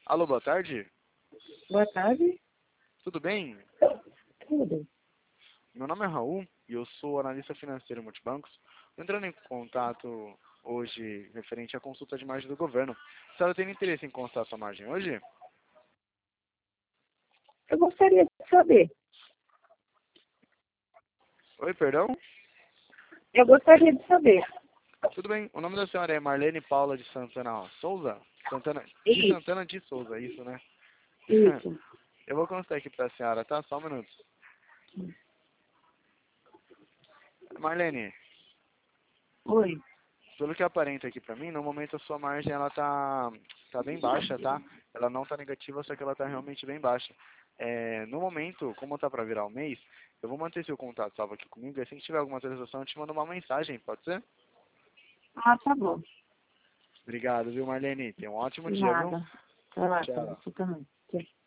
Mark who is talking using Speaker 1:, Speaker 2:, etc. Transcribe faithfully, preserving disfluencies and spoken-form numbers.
Speaker 1: Alô, boa tarde.
Speaker 2: Boa tarde.
Speaker 1: Tudo bem?
Speaker 2: Tudo.
Speaker 1: Meu nome é Raul e eu sou analista financeiro multibancos. Tô entrando em contato hoje referente à consulta de margem do governo. A senhora tem interesse em consultar sua margem hoje?
Speaker 2: Eu gostaria de saber.
Speaker 1: Oi, perdão?
Speaker 2: Eu gostaria de saber.
Speaker 1: Tudo bem. O nome da senhora é Marlene Paula de Santana Souza? Santana, de
Speaker 2: Isso.
Speaker 1: Santana de Souza, isso, né?
Speaker 2: Isso.
Speaker 1: Eu vou constar aqui pra senhora, tá? Só um minuto. Marlene,
Speaker 2: Oi.
Speaker 1: pelo que aparenta aqui pra mim, no momento a sua margem ela tá, tá bem baixa, tá? Ela não tá negativa, só que ela tá realmente bem baixa. É, no momento, como tá pra virar o mês, eu vou manter seu contato salvo aqui comigo, e assim que tiver alguma atualização eu te mando uma mensagem, pode ser?
Speaker 2: Ah, tá bom.
Speaker 1: Obrigado, viu, Marlene? Tenha um ótimo dia, viu?
Speaker 2: Nada. Tá lá, tá.
Speaker 1: Tchau.
Speaker 2: Você também. Tchau.